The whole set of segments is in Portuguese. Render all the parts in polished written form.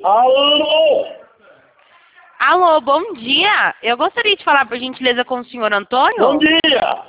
Alô? Alô, bom dia. Eu gostaria de falar, por gentileza, com o senhor Antônio. Bom dia.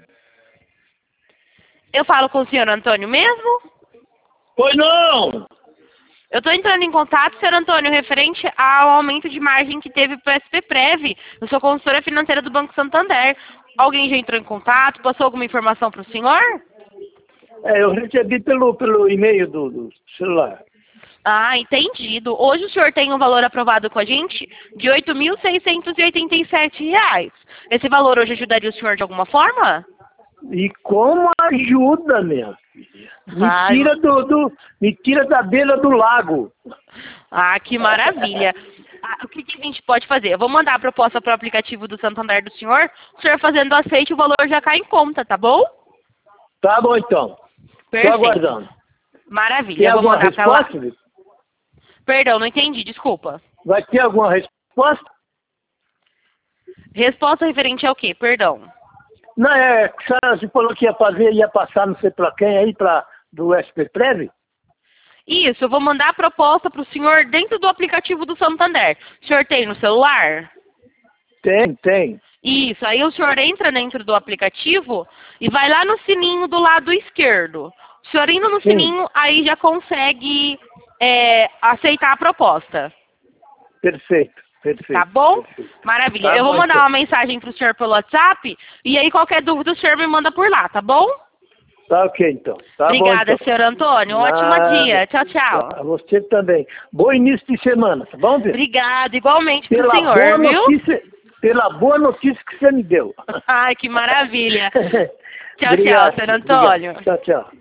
Eu falo com o senhor Antônio mesmo? Pois não. Eu estou entrando em contato, senhor Antônio, referente ao aumento de margem que teve para o SPPrev. Eu sou consultora financeira do Banco Santander. Alguém já entrou em contato? Passou alguma informação para o senhor? Eu recebi pelo e-mail do celular. Ah, entendido. Hoje o senhor tem um valor aprovado com a gente de R$ 8.687. Esse valor hoje ajudaria o senhor de alguma forma? E como ajuda, minha filha? Me tira da beira do lago. Ah, que maravilha. O que a gente pode fazer? Eu vou mandar a proposta para o aplicativo do Santander do senhor. O senhor fazendo aceite, o valor já cai em conta, tá bom? Tá bom, então. Perfeito. Estou aguardando. Maravilha. Tem Eu vou alguma mandar para lá. resposta? Perdão, não entendi, desculpa. Vai ter alguma resposta? Resposta referente ao quê? Perdão. Não, você falou que ia passar não sei para quem aí, do SPPrev? Isso, eu vou mandar a proposta para o senhor dentro do aplicativo do Santander. O senhor tem no celular? Tem. Isso, aí o senhor entra dentro do aplicativo e vai lá no sininho do lado esquerdo. O senhor indo no sininho, aí já consegue aceitar a proposta. Perfeito. Tá bom? Perfeito. Maravilha. Tá Eu vou bom, mandar então. uma mensagem pro senhor pelo WhatsApp e aí qualquer dúvida o senhor me manda por lá, tá bom? Tá ok, então. Tá Obrigada, bom, então. senhor Antônio. Um ótimo dia. Tchau, tchau. A você também. Bom início de semana, tá bom, Pedro? Obrigada, igualmente pro senhor, viu? Pela boa notícia que você me deu. Ai, que maravilha. Tchau, Obrigado, tchau, senhor Antônio. obrigado. Tchau.